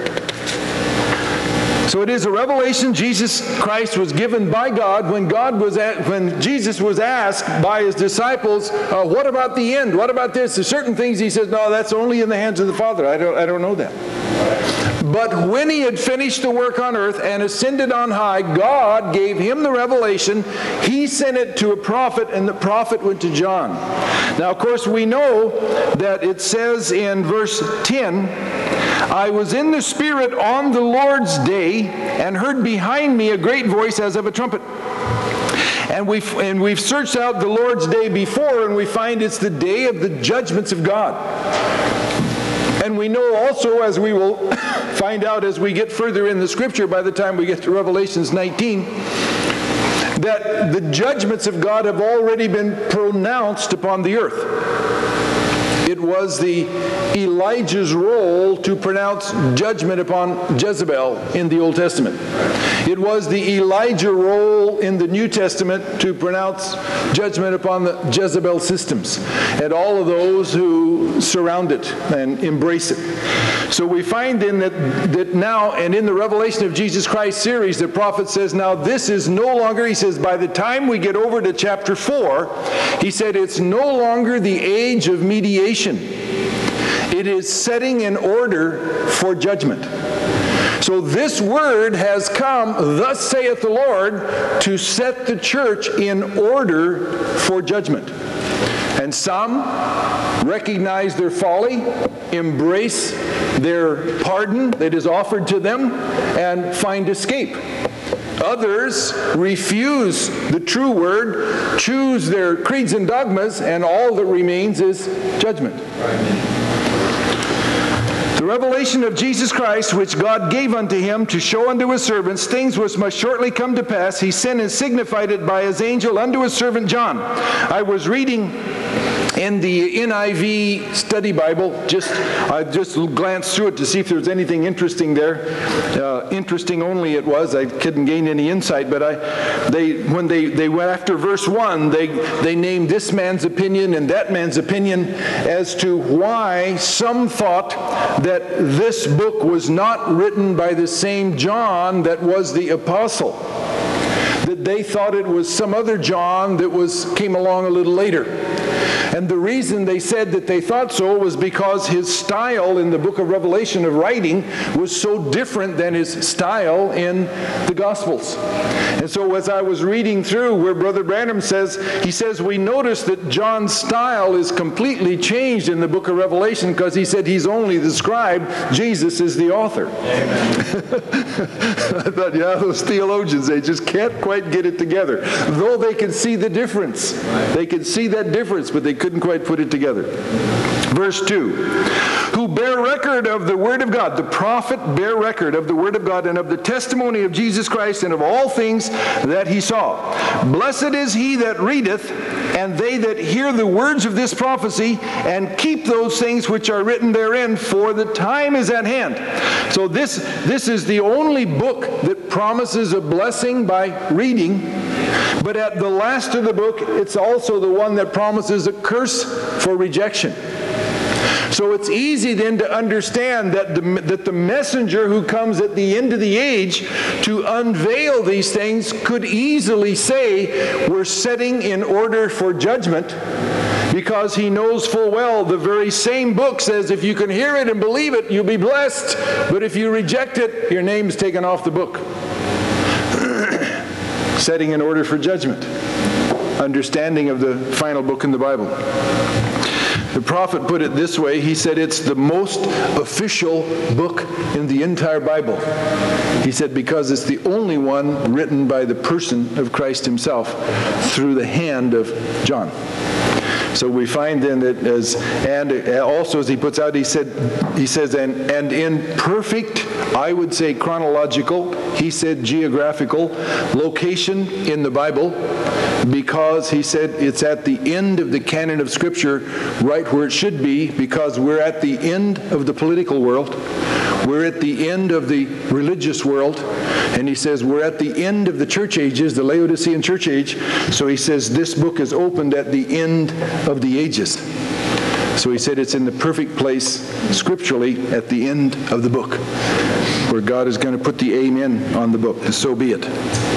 So it is a revelation Jesus Christ was given by God when Jesus was asked by his disciples, what about the end? What about this? There's certain things he says, no, that's only in the hands of the Father. I don't know that. But when he had finished the work on earth and ascended on high, God gave him the revelation. He sent it to a prophet, and the prophet went to John. Now, of course, we know that it says in verse 10, I was in the Spirit on the Lord's day, and heard behind me a great voice as of a trumpet. And we've searched out the Lord's day before, and we find it's the day of the judgments of God. And we know also, as we will find out as we get further in the Scripture by the time we get to Revelations 19, that the judgments of God have already been pronounced upon the earth. It was Elijah's role to pronounce judgment upon Jezebel in the Old Testament. It was the Elijah role in the New Testament to pronounce judgment upon the Jezebel systems and all of those who surround it and embrace it. So we find then that now, and in the Revelation of Jesus Christ series, the prophet says, now this is no longer, he says, by the time we get over to chapter 4, he said it's no longer the age of mediation. It is setting in order for judgment. So this word has come, thus saith the Lord, to set the church in order for judgment. And some recognize their folly, embrace their pardon that is offered to them, and find escape. Others refuse the true word, choose their creeds and dogmas, and all that remains is judgment. The revelation of Jesus Christ, which God gave unto him to show unto his servants things which must shortly come to pass, he sent and signified it by his angel unto his servant John. I was reading in the NIV study Bible, I just glanced through it to see if there was anything interesting there. Interesting only it was. I couldn't gain any insight, but when they went after verse 1, they named this man's opinion and that man's opinion as to why some thought that this book was not written by the same John that was the apostle. That they thought it was some other John that came along a little later. And the reason they said that they thought so was because his style in the book of Revelation of writing was so different than his style in the Gospels. And so as I was reading through where Brother Branham says, he says, we notice that John's style is completely changed in the book of Revelation because he said he's only the scribe, Jesus is the author. Amen. I thought, yeah, those theologians, they just can't quite get it together. Though they can see the difference. They can see that difference, but they couldn't quite put it together. Verse 2. who bear record of the Word of God. The prophet bear record of the Word of God and of the testimony of Jesus Christ and of all things that he saw. Blessed is he that readeth, and they that hear the words of this prophecy, and keep those things which are written therein, for the time is at hand. So this is the only book that promises a blessing by reading, but at the last of the book, it's also the one that promises a curse for rejection. So it's easy then to understand that the messenger who comes at the end of the age to unveil these things could easily say, we're setting in order for judgment, because he knows full well the very same book says if you can hear it and believe it, you'll be blessed. But if you reject it, your name's taken off the book. Setting in order for judgment. Understanding of the final book in the Bible. The prophet put it this way. He said it's the most official book in the entire Bible. He said because it's the only one written by the person of Christ himself through the hand of John. So we find then that and also as he puts out, he says, and in perfect, I would say chronological, he said geographical location in the Bible, because he said it's at the end of the canon of Scripture, right where it should be, because we're at the end of the political world. We're at the end of the religious world. And he says we're at the end of the church ages, the Laodicean church age. So he says this book is opened at the end of the ages. So he said it's in the perfect place scripturally at the end of the book, where God is going to put the amen on the book. So be it.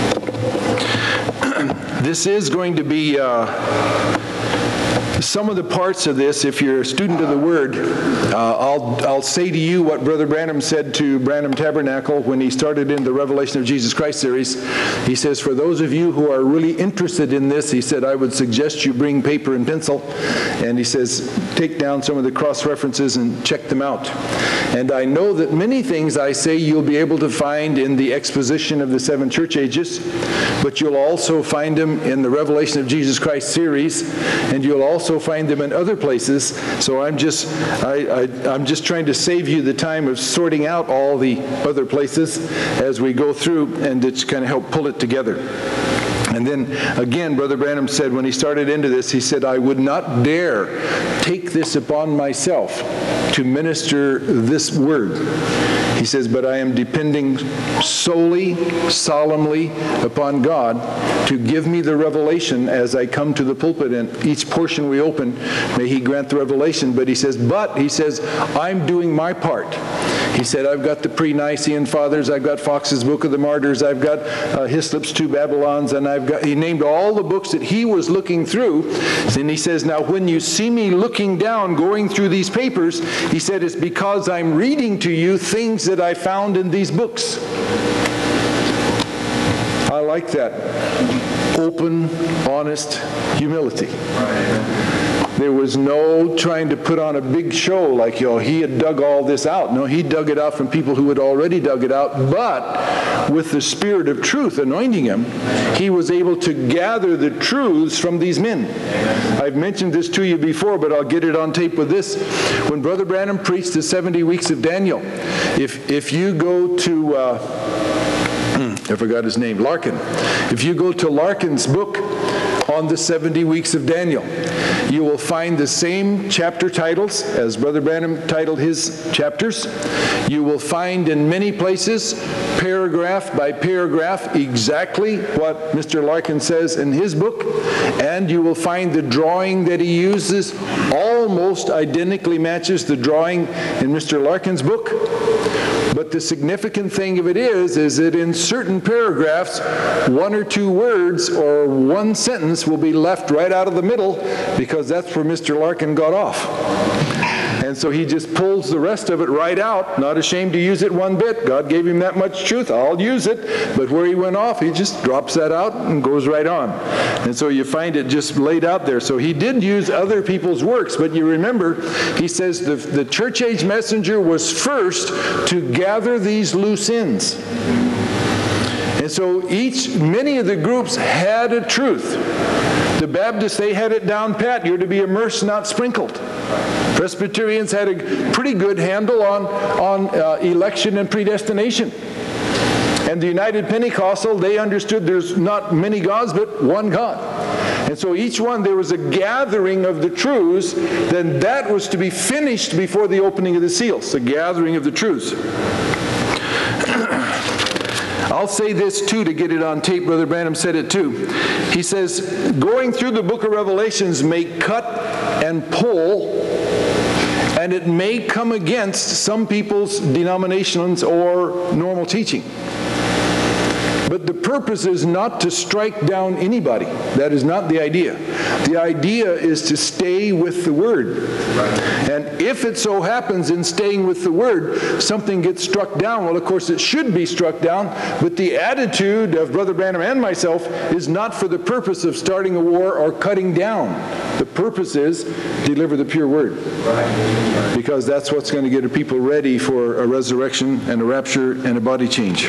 This is going to be some of the parts of this. If you're a student of the Word, I'll say to you what Brother Branham said to Branham Tabernacle when he started in the Revelation of Jesus Christ series. He says, for those of you who are really interested in this, he said, I would suggest you bring paper and pencil. And he says, take down some of the cross-references and check them out. And I know that many things I say you'll be able to find in the exposition of the seven church ages, but you'll also find them in the Revelation of Jesus Christ series, and you'll also find them in other places. So I'm just trying to save you the time of sorting out all the other places as we go through, and to kind of help pull it together. And then again, Brother Branham said when he started into this, he said, I would not dare take this upon myself to minister this word. He says, but I am depending solely, solemnly upon God to give me the revelation as I come to the pulpit, and each portion we open, may he grant the revelation. But he says, I'm doing my part. He said, I've got the pre-Nicene Fathers, I've got Fox's Book of the Martyrs, I've got Hislop's Two Babylons, and he named all the books that he was looking through. And he says, now when you see me looking down, going through these papers, he said, it's because I'm reading to you things that I found in these books. I like that. Open, honest humility. There was no trying to put on a big show like, he had dug all this out. No, he dug it out from people who had already dug it out, but with the Spirit of truth anointing him, he was able to gather the truths from these men. I've mentioned this to you before, but I'll get it on tape with this. When Brother Branham preached the 70 weeks of Daniel, if you go to, I forgot his name, Larkin. If you go to Larkin's book on the 70 weeks of Daniel, you will find the same chapter titles as Brother Branham titled his chapters. You will find in many places, paragraph by paragraph, exactly what Mr. Larkin says in his book. And you will find the drawing that he uses almost identically matches the drawing in Mr. Larkin's book. But the significant thing of it is that in certain paragraphs, one or two words or one sentence will be left right out of the middle, because that's where Mr. Larkin got off. And so he just pulls the rest of it right out, not ashamed to use it one bit. God gave him that much truth, I'll use it. But where he went off, he just drops that out and goes right on. And so you find it just laid out there. So he did use other people's works, but you remember, he says the church age messenger was first to gather these loose ends. And so many of the groups had a truth The Baptists, they had it down pat. You're to be immersed, not sprinkled. Presbyterians had a pretty good handle on election and predestination. And the United Pentecostal, they understood there's not many gods, but one God. And so each one, there was a gathering of the truths, then that was to be finished before the opening of the seals, the gathering of the truths. I'll say this too to get it on tape. Brother Branham said it too. He says, going through the book of Revelations may cut and pull, and it may come against some people's denominations or normal teaching. But the purpose is not to strike down anybody. That is not the idea. The idea is to stay with the Word. And if it so happens in staying with the Word, something gets struck down, well, of course, it should be struck down, but the attitude of Brother Branham and myself is not for the purpose of starting a war or cutting down. The purpose is deliver the pure Word. Because that's what's going to get the people ready for a resurrection and a rapture and a body change.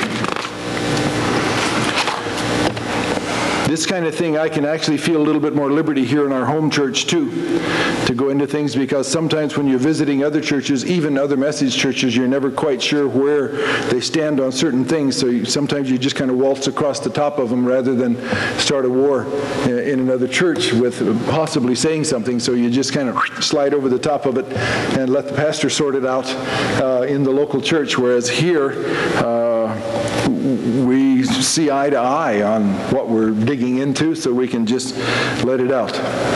This kind of thing, I can actually feel a little bit more liberty here in our home church too, to go into things, because sometimes when you're visiting other churches, even other message churches, you're never quite sure where they stand on certain things, so sometimes you just kind of waltz across the top of them rather than start a war in another church with possibly saying something, so you just kind of slide over the top of it and let the pastor sort it out in the local church, whereas here, we see eye to eye on what we're digging into, so we can just let it out.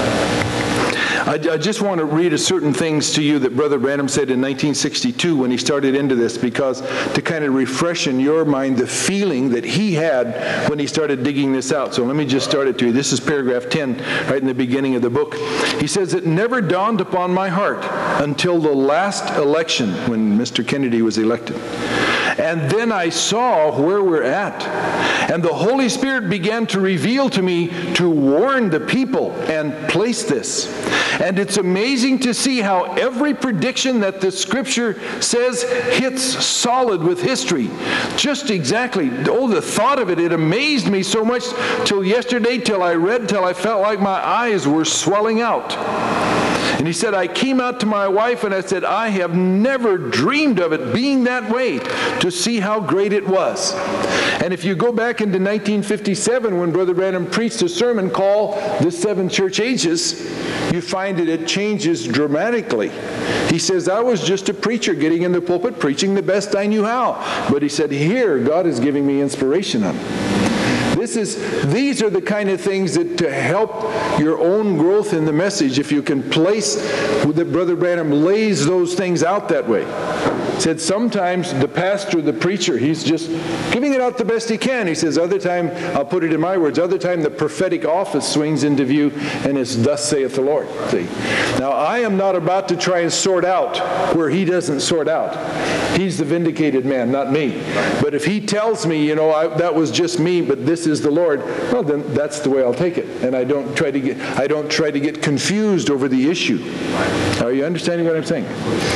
I just want to read certain things to you that Brother Branham said in 1962 when he started into this, because to kind of refresh in your mind the feeling that he had when he started digging this out. So let me just start it to you. This is paragraph 10, right in the beginning of the book. He says, "It never dawned upon my heart until the last election when Mr. Kennedy was elected. And then I saw where we're at. And the Holy Spirit began to reveal to me to warn the people and place this. And it's amazing to see how every prediction that the Scripture says hits solid with history. Just exactly. Oh, the thought of it, it amazed me so much till yesterday, till I read, till I felt like my eyes were swelling out. And he said, I came out to my wife and I said, I have never dreamed of it being that way, to see how great it was. And if you go back into 1957 when Brother Branham preached a sermon called The Seven Church Ages, you find that it changes dramatically. He says, I was just a preacher getting in the pulpit, preaching the best I knew how. But he said, here, God is giving me inspiration on it. These are the kind of things that to help your own growth in the message, if you can place that Brother Branham lays those things out that way. Said sometimes the pastor, the preacher, he's just giving it out the best he can. He says other time, I'll put it in my words, other time the prophetic office swings into view and it's thus saith the Lord. See? Now I am not about to try and sort out where he doesn't sort out. He's the vindicated man, not me. But if he tells me, that was just me, but this is the Lord, well then that's the way I'll take it. And I don't try to get confused over the issue. Are you understanding what I'm saying?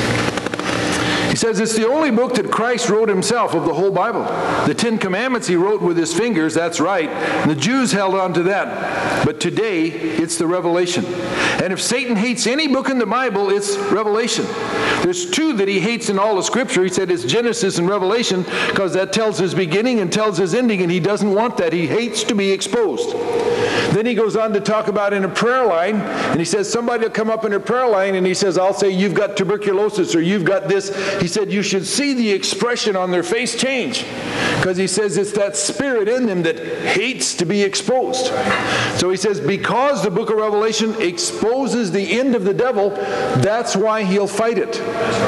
He says it's the only book that Christ wrote himself of the whole Bible. The Ten Commandments he wrote with his fingers, that's right. And the Jews held on to that. But today, it's the Revelation. And if Satan hates any book in the Bible, it's Revelation. There's two that he hates in all of Scripture. He said it's Genesis and Revelation, because that tells his beginning and tells his ending, and he doesn't want that. He hates to be exposed. Then he goes on to talk about in a prayer line, and he says somebody will come up in a prayer line, and he says, I'll say, you've got tuberculosis, or you've got this. He said, you should see the expression on their face change, because he says it's that spirit in them that hates to be exposed. So he says, because the book of Revelation exposes the end of the devil, that's why he'll fight it.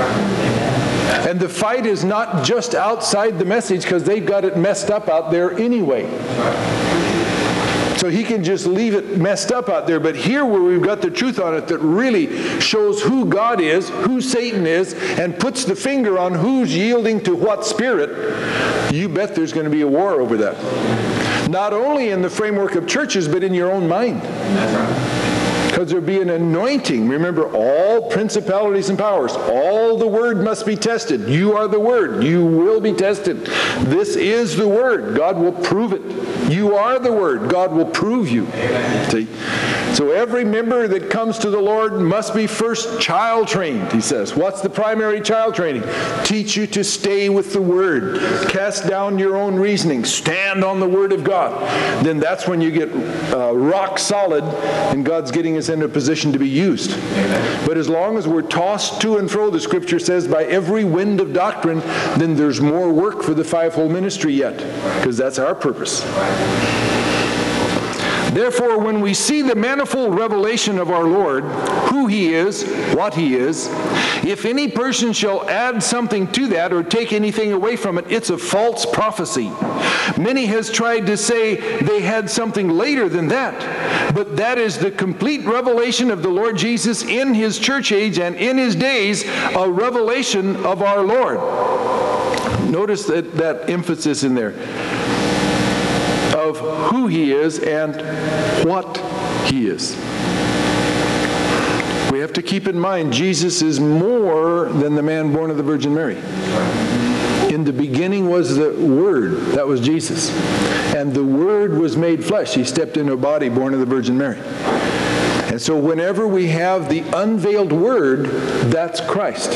And the fight is not just outside the message, because they've got it messed up out there anyway. So he can just leave it messed up out there. But here where we've got the truth on it that really shows who God is, who Satan is, and puts the finger on who's yielding to what spirit, you bet there's going to be a war over that. Not only in the framework of churches, but in your own mind. Because there'll be an anointing. Remember, all principalities and powers, all the Word must be tested. You are the Word. You will be tested. This is the Word. God will prove it. You are the Word. God will prove you. See? So every member that comes to the Lord must be first child trained, he says. What's the primary child training? Teach you to stay with the Word. Cast down your own reasoning. Stand on the Word of God. Then that's when you get rock solid, and God's getting us into a position to be used. But as long as we're tossed to and fro, the Scripture says, by every wind of doctrine, then there's more work for the fivefold ministry yet, because that's our purpose. Therefore, when we see the manifold revelation of our Lord, who He is, what He is, if any person shall add something to that or take anything away from it, it's a false prophecy. Many has tried to say they had something later than that, but that is the complete revelation of the Lord Jesus in His church age and in His days, a revelation of our Lord. Notice that emphasis in there. Of who He is and what He is. We have to keep in mind Jesus is more than the man born of the Virgin Mary. In the beginning was the Word, that was Jesus. And the Word was made flesh. He stepped into a body born of the Virgin Mary. And so whenever we have the unveiled Word, that's Christ.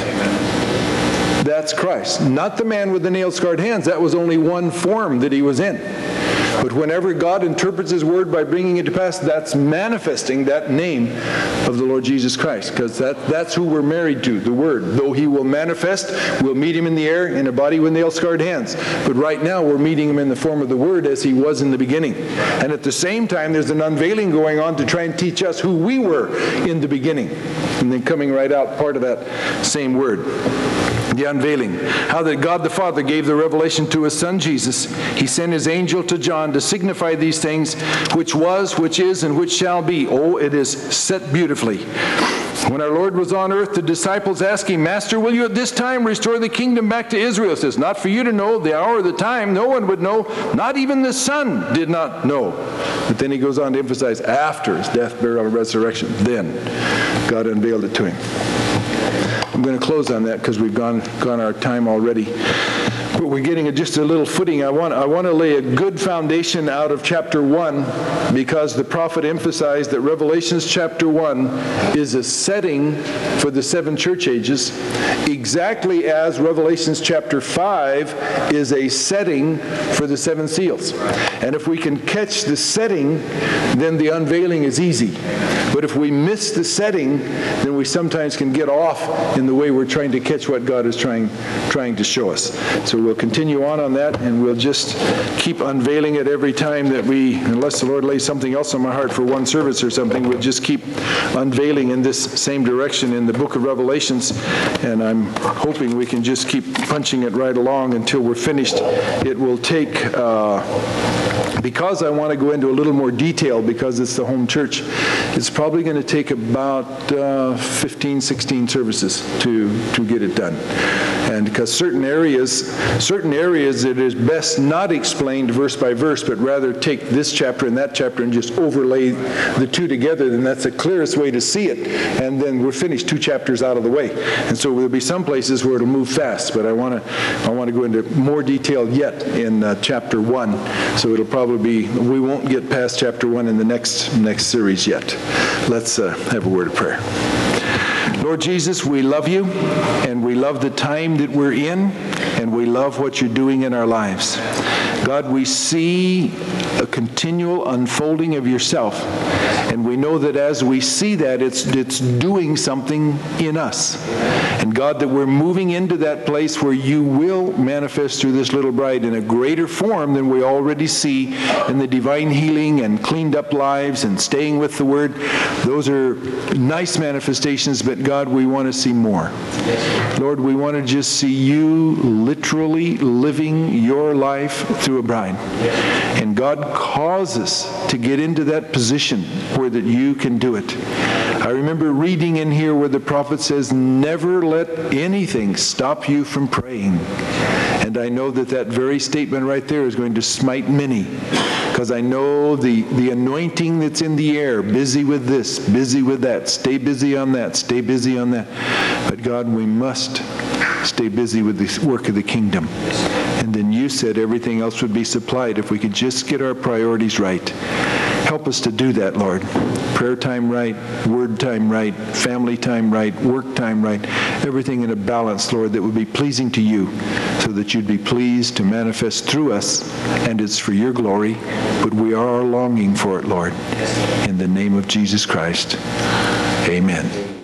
That's Christ. Not the man with the nail-scarred hands. That was only one form that He was in. But whenever God interprets His Word by bringing it to pass, that's manifesting that name of the Lord Jesus Christ, because that's who we're married to, the Word. Though He will manifest, we'll meet Him in the air in a body with nail-scarred hands. But right now, we're meeting Him in the form of the Word as He was in the beginning. And at the same time, there's an unveiling going on to try and teach us who we were in the beginning. And then coming right out, part of that same Word. The unveiling. How that God the Father gave the revelation to His Son Jesus. He sent His angel to John to signify these things, which was, which is, and which shall be. Oh, it is set beautifully. When our Lord was on earth, the disciples asked Him, Master, will you at this time restore the kingdom back to Israel? He says, not for you to know the hour or the time. No one would know. Not even the Son did not know. But then He goes on to emphasize, after His death, burial, and resurrection, then God unveiled it to Him. I'm going to close on that because we've gone our time already. But we're getting just a little footing. I want to lay a good foundation out of chapter 1, because the prophet emphasized that Revelations chapter 1 is a setting for the 7 church ages, exactly as Revelations chapter 5 is a setting for the 7 seals. And if we can catch the setting, then the unveiling is easy. But if we miss the setting, then we sometimes can get off in the way we're trying to catch what God is trying to show us. So we'll continue on that, and we'll just keep unveiling it every time that we, unless the Lord lays something else on my heart for one service or something, we'll just keep unveiling in this same direction in the book of Revelations. And I'm hoping we can just keep punching it right along until we're finished. It will take... because I want to go into a little more detail, because it's the home church, it's probably going to take about 15, 16 services to get it done. And because certain areas it is best not explained verse by verse, but rather take this chapter and that chapter and just overlay the two together, then that's the clearest way to see it. And then we're finished 2 chapters out of the way. And so there'll be some places where it'll move fast, but I want to go into more detail yet in chapter 1. So it'll probably be, we won't get past chapter 1 in the next series yet. Let's have a word of prayer. Lord Jesus, we love You, and we love the time that we're in, and we love what You're doing in our lives. God, we see a continual unfolding of Yourself, and we know that as we see that, it's doing something in us. And God, that we're moving into that place where You will manifest through this little bride in a greater form than we already see in the divine healing and cleaned up lives and staying with the Word. Those are nice manifestations, but God, we want to see more. Lord, we want to just see You literally living Your life through a bride. And God, cause us to get into that position where that You can do it. I remember reading in here where the prophet says, never let anything stop you from praying. And I know that very statement right there is going to smite many, because I know the anointing that's in the air, busy with this, busy with that, stay busy on that, stay busy on that. But God, we must stay busy with the work of the kingdom. And then You said everything else would be supplied if we could just get our priorities right. Help us to do that, Lord. Prayer time right, word time right, family time right, work time right, everything in a balance, Lord, that would be pleasing to you, so that you'd be pleased to manifest through us, and it's for your glory, but we are longing for it, Lord. In the name of Jesus Christ, amen.